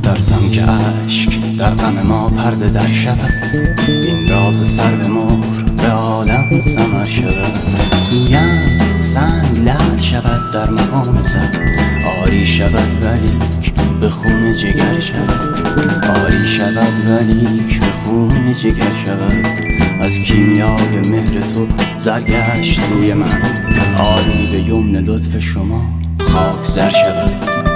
میترسم که اشک در غم ما پرده در شود، این راز سر به مهر به عالم سمر شود. گویم سنگ لعل شود در مقام سر، آری شود ولیک به خون جگر شود، آری شود ولیک به خون جگر شود. از کیمیای مهر تو زرگشت روی من، آری به یمن لطف شما خاک زر شود.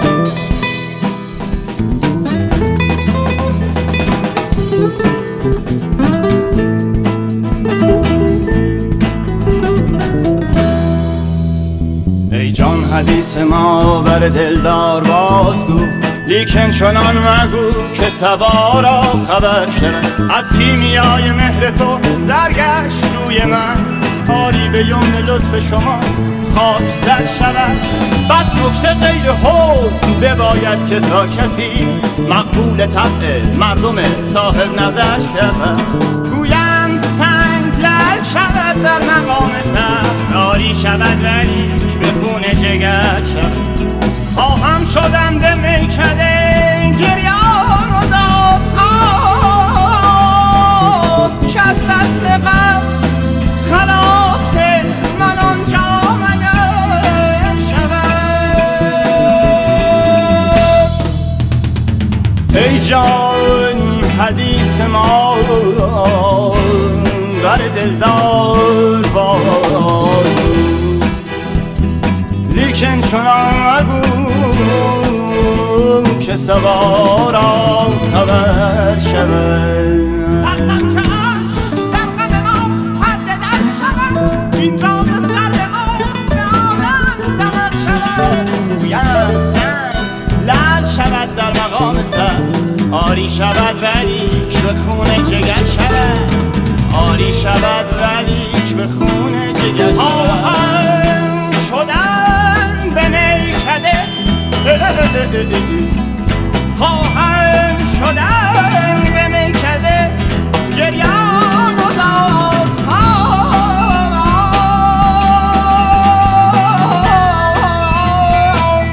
ای جان حدیث ما بر دلدار بازگو، لیکن چنان مگو که صبا را خبر شود. از کیمیای مهر تو زرگشت روی من، آری به یمن لطف شما خاک زر شود. بس نکته غیر حسن بباید که تا کسی مقبول طبع مردم صاحب نظر شود. گویند سنگ لعل شود در مقام سر، آری شود ولیک به خون جگر شود. خواهم شدم به میکده گریان و داد خواب، که از دست غم خلاص من آنجا مگر شود. ای جان حدیث ما بر دلدار باز، لیکن چنان مگو که صبا را خبر شود. ترسم که عشق در غم ما پرده در شود، این راز سر به مهر به عالم سمر شود. گویم سنگ لعل شود در مقام سر، آری شود ولیک به خون جگر شود، آری شود ولیک به خون جگر شود. شدن به میکده، خواهم شدن به میکده گریان و داد خواب،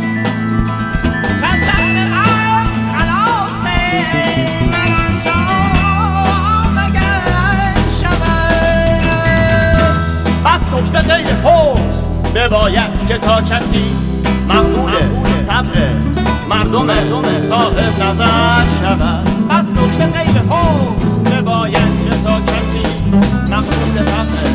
نظر غم خلاص من آنجا مگر شود. بس نکته غیر حسن بباید که تا کسی مقبول طبع مردم صاحب نظر شود. بس نکته غیر حسن بباید که تا کسی مقبول طبع